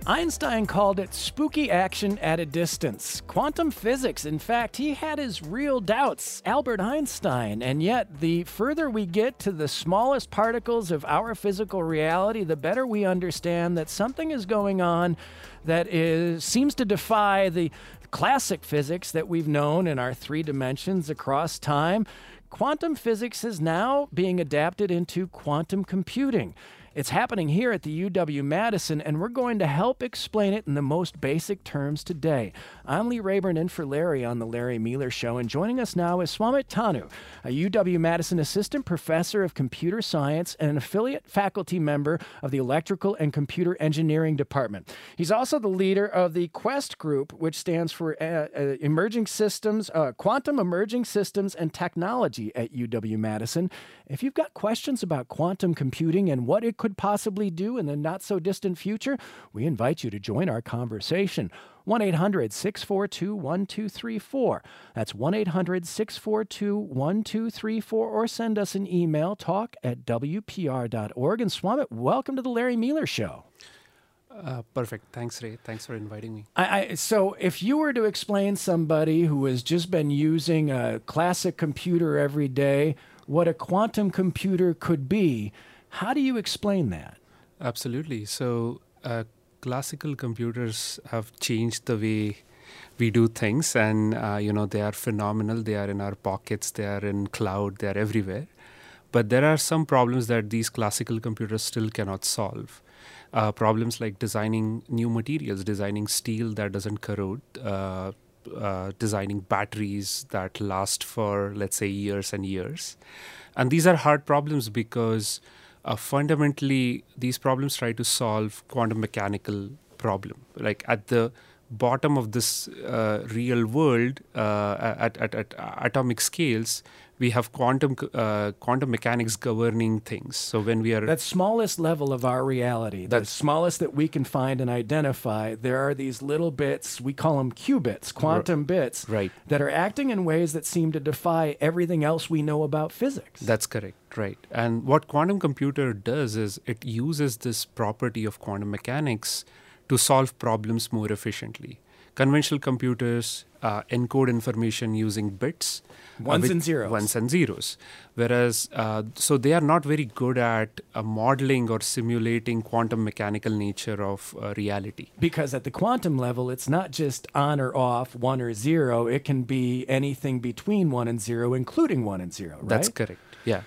Einstein called it spooky action at a distance. Quantum physics, in fact, he had his real doubts, Albert Einstein, and yet the further we get to the smallest particles of our physical reality, the better we understand that something is going on that seems to defy the classic physics that we've known in our three dimensions across time. Quantum physics is now being adapted into quantum computing. It's happening here at the UW-Madison, and we're going to help explain it in the most basic terms today. I'm Lee Rayburn in for Larry on The Larry Miller Show, and joining us now is Swamit Tanu, a UW-Madison assistant professor of computer science and an affiliate faculty member of the Electrical and Computer Engineering Department. He's also the leader of the QUEST group, which stands for Emerging Systems, Quantum Emerging Systems and Technology at UW-Madison. If you've got questions about quantum computing and what it could possibly do in the not-so-distant future, we invite you to join our conversation. 1-800-642-1234. That's 1-800-642-1234, or send us an email, talk@wpr.org. And Swamit, welcome to the Larry Miller Show. Perfect. Thanks, Ray. Thanks for inviting me. So if you were to explain somebody who has just been using a classic computer every day what a quantum computer could be, how do you explain that? Absolutely. So classical computers have changed the way we do things, and they are phenomenal. They are in our pockets. They are in cloud. They are everywhere. But there are some problems that these classical computers still cannot solve. Problems like designing new materials, designing steel that doesn't corrode, designing batteries that last for, let's say, years and years. And these are hard problems because fundamentally, these problems try to solve quantum mechanical problem. Like at the bottom of this real world, at atomic scales, we have quantum mechanics governing things. So when we are that smallest level of our reality, the smallest that we can find and identify, there are these little bits, we call them qubits, quantum bits, right, that are acting in ways that seem to defy everything else we know about physics. That's correct, right. And what quantum computer does is it uses this property of quantum mechanics to solve problems more efficiently. Conventional computers encode information using bits. Ones and zeros. Whereas, so they are not very good at modeling or simulating quantum mechanical nature of reality. Because at the quantum level, it's not just on or off, 1 or 0. It can be anything between 1 and 0, including 1 and 0, right? That's correct, yeah.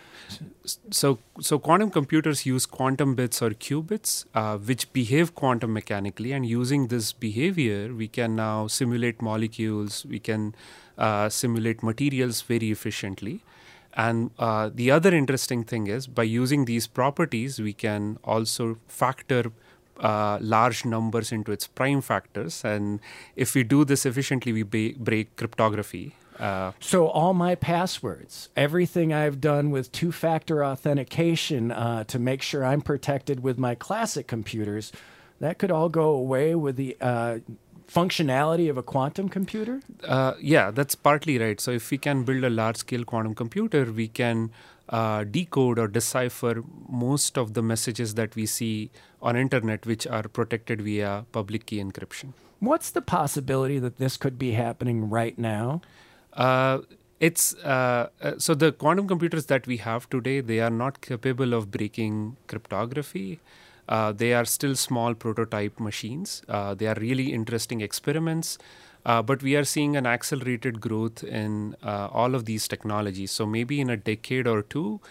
So quantum computers use quantum bits or qubits, which behave quantum mechanically, and using this behavior, we can now simulate molecules, we can simulate materials very efficiently. And the other interesting thing is, by using these properties, we can also factor large numbers into its prime factors. And if we do this efficiently, we break cryptography. So all my passwords, everything I've done with two-factor authentication to make sure I'm protected with my classic computers, that could all go away with the functionality of a quantum computer? Yeah, that's partly right. So if we can build a large-scale quantum computer, we can decode or decipher most of the messages that we see on internet, which are protected via public key encryption. What's the possibility that this could be happening right now? So the quantum computers that we have today, they are not capable of breaking cryptography. They are still small prototype machines. They are really interesting experiments, but we are seeing an accelerated growth in all of these technologies. So maybe in a decade or two,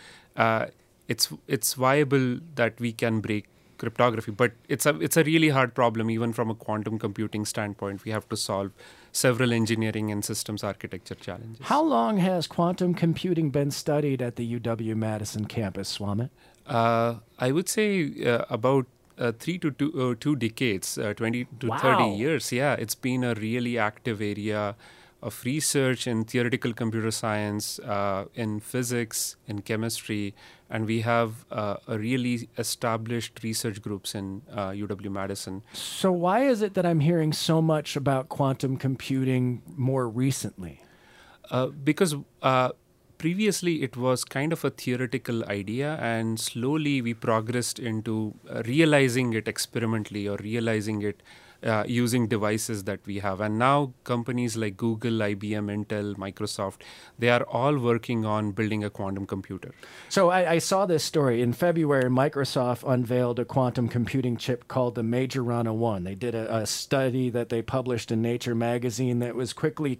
it's viable that we can break cryptography, but it's a really hard problem. Even from a quantum computing standpoint, we have to solve several engineering and systems architecture challenges. How long has quantum computing been studied at the UW-Madison campus, Swamit? I would say about 3 to 2 decades, 20 to 30 years. Yeah, it's been a really active area of research in theoretical computer science, in physics, in chemistry, and we have a really established research groups in UW-Madison. So why is it that I'm hearing so much about quantum computing more recently? Because previously it was kind of a theoretical idea, and slowly we progressed into realizing it experimentally or realizing it using devices that we have. And now companies like Google, IBM, Intel, Microsoft, they are all working on building a quantum computer. So I saw this story. In February, Microsoft unveiled a quantum computing chip called the Majorana 1. They did a study that they published in Nature magazine that was quickly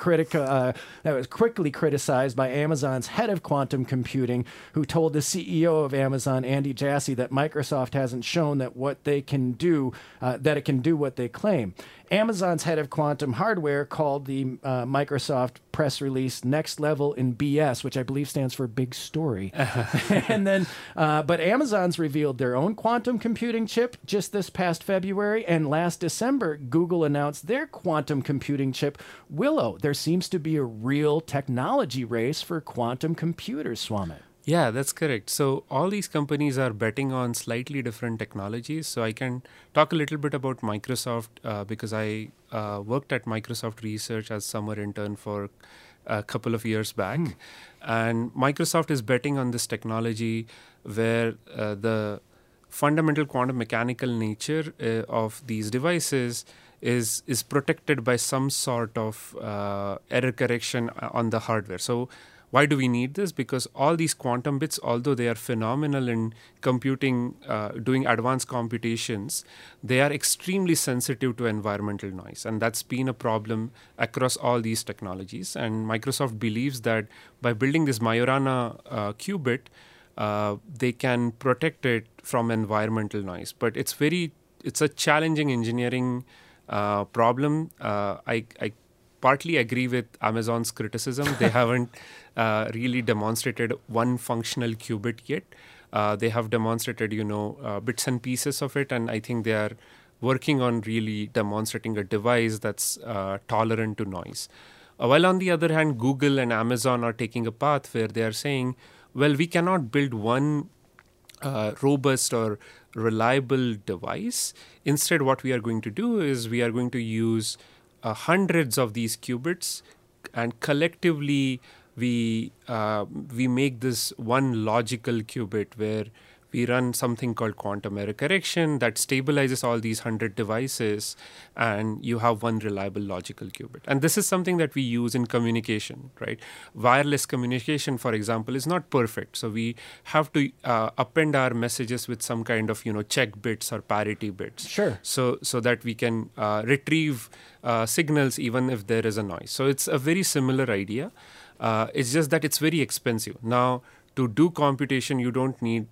criticized by Amazon's head of quantum computing, who told the CEO of Amazon, Andy Jassy, that Microsoft hasn't shown that it can do what they claim. Amazon's head of quantum hardware called the Microsoft press release "next level in BS," which I believe stands for big story. And then, but Amazon's revealed their own quantum computing chip just this past February, and last December, Google announced their quantum computing chip, Willow. There seems to be a real technology race for quantum computers, Swamit. Yeah, that's correct. So all these companies are betting on slightly different technologies. So I can talk a little bit about Microsoft because I worked at Microsoft Research as summer intern for a couple of years back. And Microsoft is betting on this technology where the fundamental quantum mechanical nature of these devices is protected by some sort of error correction on the hardware. So why do we need this? Because all these quantum bits, although they are phenomenal in computing, doing advanced computations, they are extremely sensitive to environmental noise. And that's been a problem across all these technologies. And Microsoft believes that by building this Majorana qubit, they can protect it from environmental noise. But it's a challenging engineering problem. I partly agree with Amazon's criticism. They haven't really demonstrated one functional qubit yet. They have demonstrated, bits and pieces of it, and I think they are working on really demonstrating a device that's tolerant to noise. While on the other hand, Google and Amazon are taking a path where they are saying, well, we cannot build one robust or reliable device. Instead, what we are going to do is we are going to use hundreds of these qubits, and collectively we make this one logical qubit where we run something called quantum error correction that stabilizes all these 100 devices, and you have one reliable logical qubit. And this is something that we use in communication, right? Wireless communication, for example, is not perfect. So we have to append our messages with some kind of, check bits or parity bits. Sure. So that we can retrieve signals even if there is a noise. So it's a very similar idea. It's just that it's very expensive. Now, to do computation, you don't need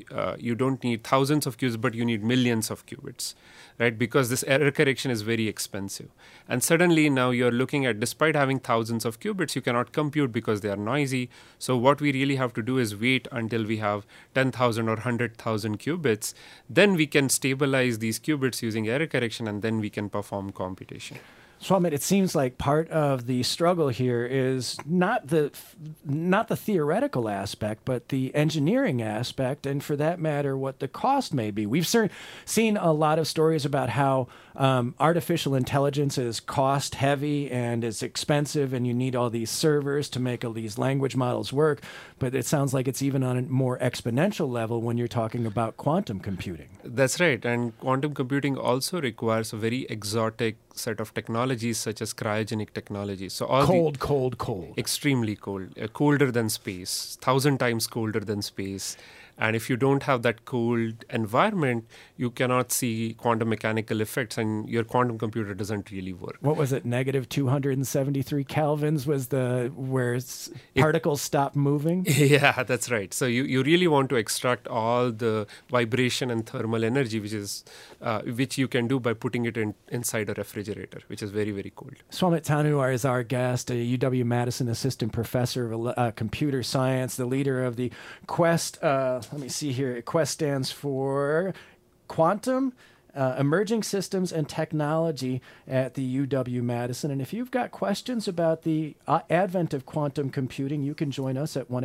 thousands of qubits, but you need millions of qubits, right? Because this error correction is very expensive. And suddenly now you're looking at, despite having thousands of qubits, you cannot compute because they are noisy. So what we really have to do is wait until we have 10,000 or 100,000 qubits. Then we can stabilize these qubits using error correction, and then we can perform computation. Swamit, it seems like part of the struggle here is not the theoretical aspect, but the engineering aspect, and for that matter, what the cost may be. We've seen a lot of stories about how artificial intelligence is cost heavy and is expensive, and you need all these servers to make all these language models work. But it sounds like it's even on a more exponential level when you're talking about quantum computing. That's right. And quantum computing also requires a very exotic set of technologies such as cryogenic technology. So all cold. Extremely cold, colder than space, 1,000 times colder than space. And if you don't have that cold environment, you cannot see quantum mechanical effects, and your quantum computer doesn't really work. What was it? Negative 273 kelvins was where particles stop moving? Yeah, that's right. So you really want to extract all the vibration and thermal energy, which you can do by putting it inside a refrigerator, which is very, very cold. Swamit Tanu is our guest, a UW-Madison assistant professor of computer science, the leader of the Quest. Let me see here. Quest stands for Quantum Emerging Systems and Technology at the UW-Madison. And if you've got questions about the advent of quantum computing, you can join us at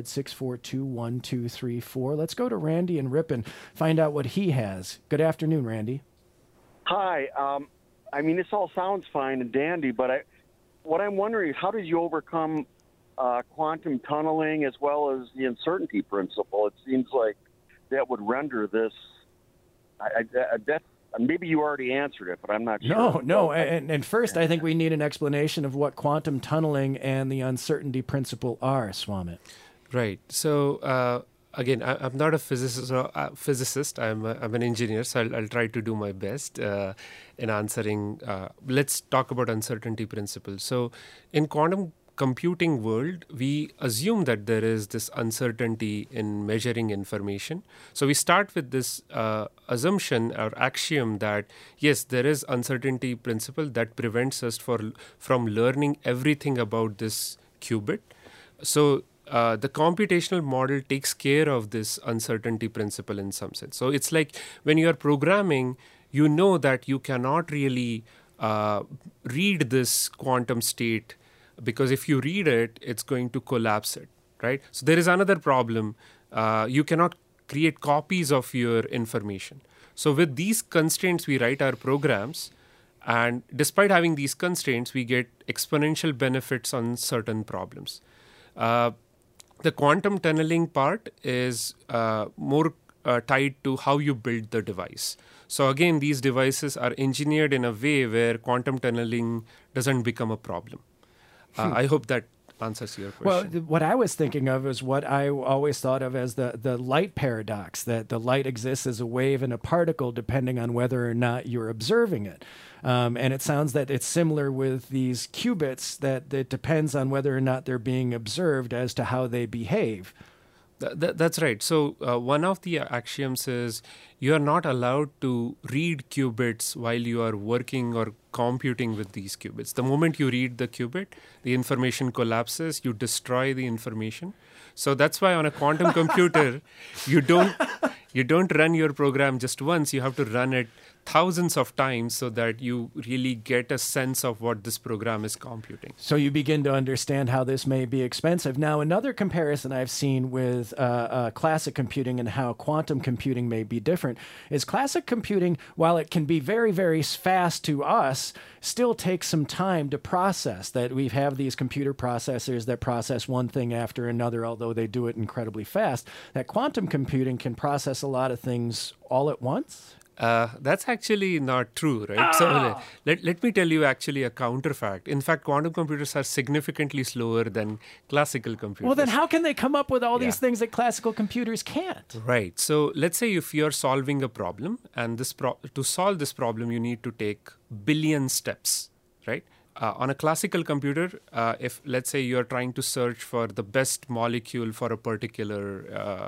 1-800-642-1234. Let's go to Randy in Ripon, find out what he has. Good afternoon, Randy. Hi. This all sounds fine and dandy, but what I'm wondering is, how did you overcome quantum tunneling as well as the uncertainty principle. It seems like that would render this. That maybe you already answered it, but I'm not sure. No. And first, I think we need an explanation of what quantum tunneling and the uncertainty principle are, Swamit. Right. So again, I'm not a physicist. I'm an engineer, so I'll try to do my best in answering. Let's talk about uncertainty principle. So in quantum computing world, we assume that there is this uncertainty in measuring information. So we start with this assumption or axiom that yes, there is uncertainty principle that prevents us from learning everything about this qubit. So the computational model takes care of this uncertainty principle in some sense. So it's like when you are programming, you know that you cannot really read this quantum state, because if you read it, it's going to collapse it, right? So there is another problem. You cannot create copies of your information. So with these constraints, we write our programs. And despite having these constraints, we get exponential benefits on certain problems. The quantum tunneling part is more tied to how you build the device. So again, these devices are engineered in a way where quantum tunneling doesn't become a problem. I hope that answers your question. Well, what I was thinking of is what I always thought of as the light paradox, that the light exists as a wave and a particle depending on whether or not you're observing it. And it sounds that it's similar with these qubits, that it depends on whether or not they're being observed as to how they behave. That's right. So one of the axioms is you are not allowed to read qubits while you are working or computing with these qubits. The moment you read the qubit, the information collapses, you destroy the information. So that's why on a quantum computer, you don't run your program just once. You have to run it thousands of times so that you really get a sense of what this program is computing. So you begin to understand how this may be expensive. Now, another comparison I've seen with classic computing and how quantum computing may be different is classic computing, while it can be very, very fast to us, still takes some time to process. That we have these computer processors that process one thing after another, although they do it incredibly fast. That quantum computing can process a lot of things all at once? That's actually not true, right? So let me tell you actually a counterfact. In fact, quantum computers are significantly slower than classical computers. Well, then how can they come up with all these things that classical computers can't? Right. So let's say if you're solving a problem, and to solve this problem, you need to take billion steps, right? On a classical computer, if let's say you're trying to search for the best molecule for a particular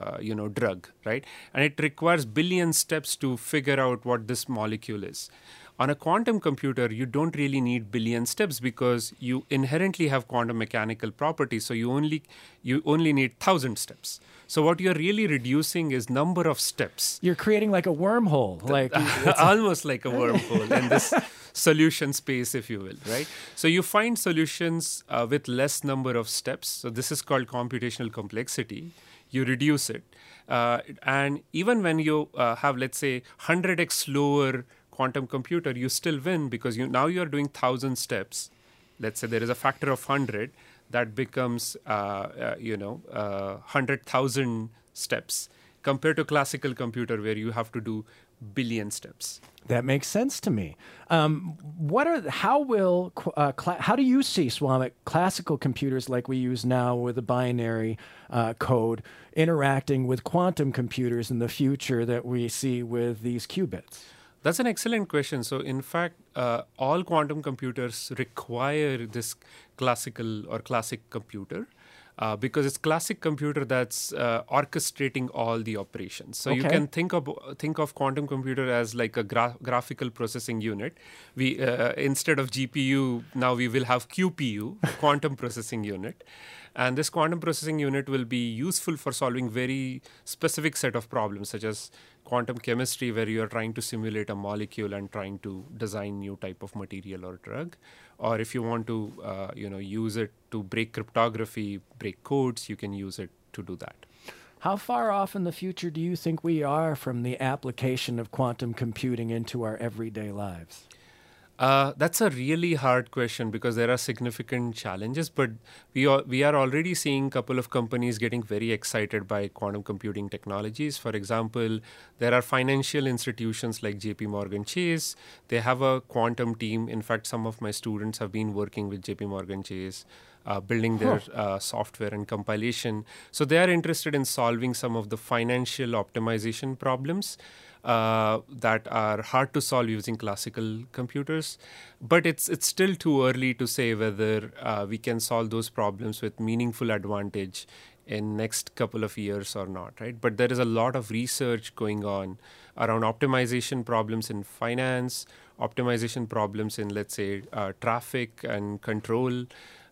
drug, right? And it requires billion steps to figure out what this molecule is. On a quantum computer, you don't really need billion steps because you inherently have quantum mechanical properties. So you only need 1,000 steps. So what you're really reducing is number of steps. You're creating like a wormhole, almost like a wormhole in this solution space, if you will, right? So you find solutions with less number of steps. So this is called computational complexity. You reduce it. And even when you have, let's say, 100x slower quantum computer, you still win because now you're doing 1,000 steps. Let's say there is a factor of 100 that becomes 100,000 steps compared to classical computer where you have to do billion steps. That makes sense to me. How do you see, Swamit, classical computers like we use now with a binary code interacting with quantum computers in the future that we see with these qubits? That's an excellent question. So in fact, all quantum computers require this classical or classic computer because it's classic computer that's orchestrating all the operations. So you can think of quantum computer as like a graphical processing unit. We instead of GPU, now we will have QPU, quantum processing unit. And this quantum processing unit will be useful for solving very specific set of problems, such as quantum chemistry, where you are trying to simulate a molecule and trying to design new type of material or drug. Or if you want to use it to break cryptography, break codes, you can use it to do that. How far off in the future do you think we are from the application of quantum computing into our everyday lives? That's a really hard question because there are significant challenges, but we are already seeing a couple of companies getting very excited by quantum computing technologies. For example, there are financial institutions like JP Morgan Chase. They have a quantum team. In fact, some of my students have been working with JP Morgan Chase, building their software and compilation. So they are interested in solving some of the financial optimization problems that are hard to solve using classical computers. But it's still too early to say whether we can solve those problems with meaningful advantage in next couple of years or not, right? But there is a lot of research going on around optimization problems in finance, optimization problems in, let's say, traffic and control,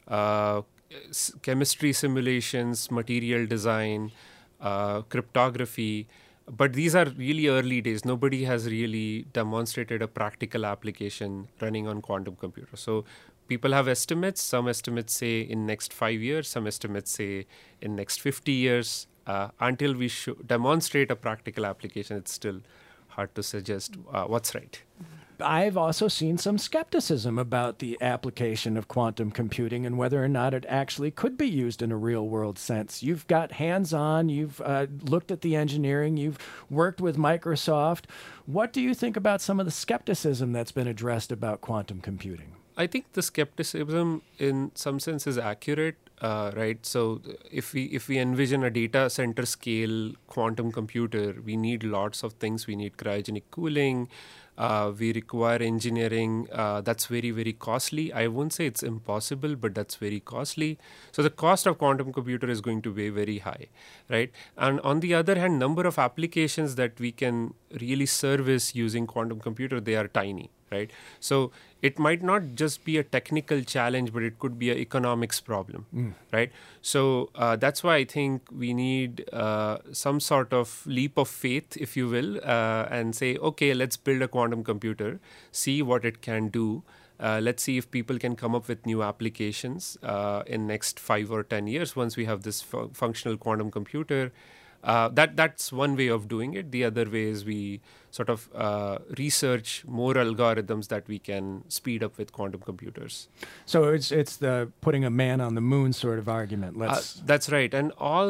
chemistry simulations, material design, cryptography. But these are really early days. Nobody has really demonstrated a practical application running on quantum computers. So people have estimates. Some estimates say in next 5 years. Some estimates say in next 50 years. Until we demonstrate a practical application, it's still hard to suggest what's right. I've also seen some skepticism about the application of quantum computing and whether or not it actually could be used in a real-world sense. You've got hands-on, you've looked at the engineering, you've worked with Microsoft. What do you think about some of the skepticism that's been addressed about quantum computing? I think the skepticism in some sense is accurate, right? So if we envision a data center scale quantum computer, we need lots of things. We need cryogenic cooling. We require engineering that's very, very costly. I won't say it's impossible, but that's very costly. So the cost of quantum computer is going to be very high, right? And on the other hand, number of applications that we can really service using quantum computer, they are tiny, right? So it might not just be a technical challenge, but it could be an economics problem, right? So that's why I think we need some sort of leap of faith, if you will, and say, okay, let's build a quantum computer, see what it can do. Let's see if people can come up with new applications in next 5 or 10 years once we have this functional quantum computer. That's one way of doing it. The other way is we sort of research more algorithms that we can speed up with quantum computers. So it's the putting a man on the moon sort of argument. That's right. And all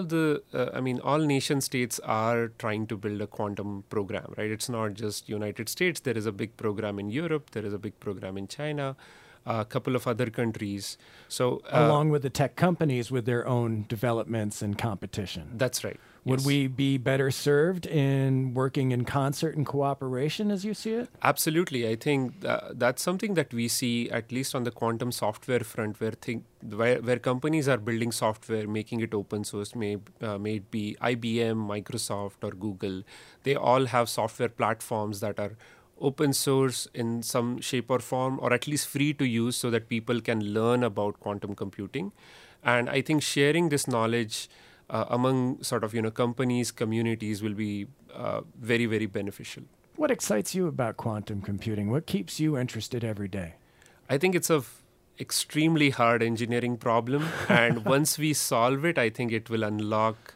nation states are trying to build a quantum program, right? It's not just United States. There is a big program in Europe. There is a big program in China. A couple of other countries. So along with the tech companies with their own developments and competition. That's right. Would we be better served in working in concert and cooperation as you see it? Absolutely. I think that's something that we see, at least on the quantum software front, where companies are building software, making it open source, may it be IBM, Microsoft, or Google. They all have software platforms that are open source in some shape or form, or at least free to use so that people can learn about quantum computing. And I think sharing this knowledge among sort of, companies, communities will be very, very beneficial. What excites you about quantum computing? What keeps you interested every day? I think it's an extremely hard engineering problem. And once we solve it, I think it will unlock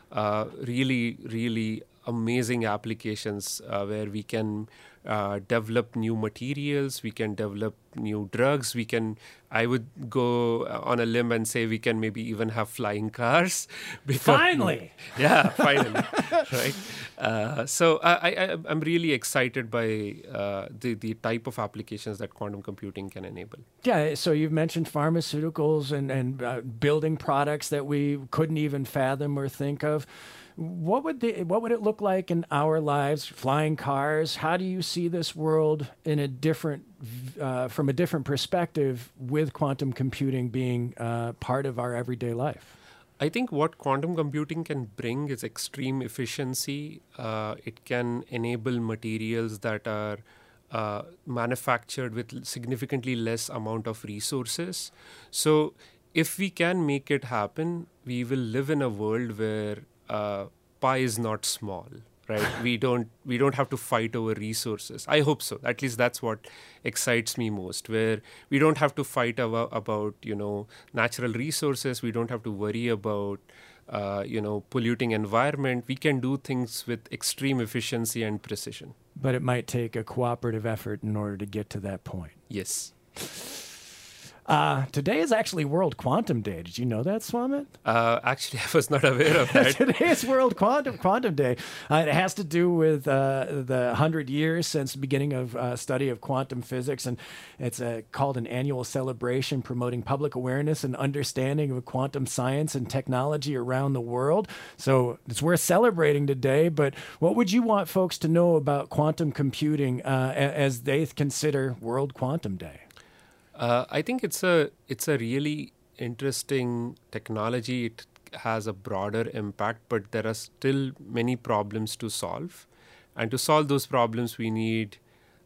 really, really amazing applications where we can develop new materials, we can develop new drugs, I would go on a limb and say we can maybe even have flying cars. Finally! Yeah, finally, right? So I'm really excited by the type of applications that quantum computing can enable. Yeah, so you've mentioned pharmaceuticals and building products that we couldn't even fathom or think of. What would it look like in our lives? Flying cars. How do you see this world in from a different perspective, with quantum computing being part of our everyday life? I think what quantum computing can bring is extreme efficiency. It can enable materials that are manufactured with significantly less amount of resources. So if we can make it happen, we will live in a world where pie is not small, right? We don't have to fight over resources. I hope so. At least that's what excites me most, where we don't have to fight about natural resources. We don't have to worry about polluting environment. We can do things with extreme efficiency and precision. But it might take a cooperative effort in order to get to that point. Yes. Today is actually World Quantum Day. Did you know that, Swamit? Actually, I was not aware of that. Today is World Quantum Day. It has to do with the 100 years since the beginning of study of quantum physics, and it's called an annual celebration promoting public awareness and understanding of quantum science and technology around the world. So it's worth celebrating today, but what would you want folks to know about quantum computing as they consider World Quantum Day? I think it's a really interesting technology. It has a broader impact, but there are still many problems to solve. And to solve those problems, we need,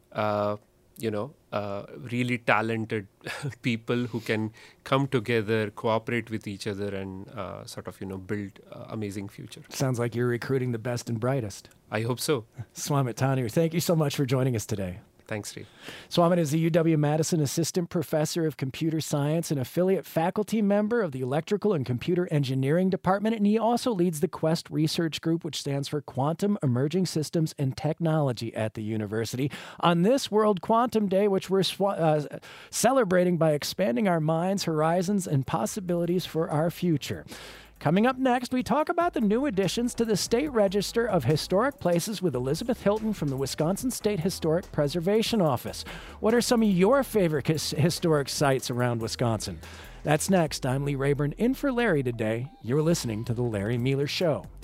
really talented people who can come together, cooperate with each other, and build amazing future. Sounds like you're recruiting the best and brightest. I hope so. Swamit Tanir, thank you so much for joining us today. Thanks, Steve. Swamit is the UW-Madison Assistant Professor of Computer Science and affiliate faculty member of the Electrical and Computer Engineering Department, and he also leads the QUEST Research Group, which stands for Quantum Emerging Systems and Technology at the university. On this World Quantum Day, which we're celebrating by expanding our minds, horizons, and possibilities for our future. Coming up next, we talk about the new additions to the State Register of Historic Places with Elizabeth Hilton from the Wisconsin State Historic Preservation Office. What are some of your favorite historic sites around Wisconsin? That's next. I'm Lee Rayburn, in for Larry today. You're listening to The Larry Mealer Show.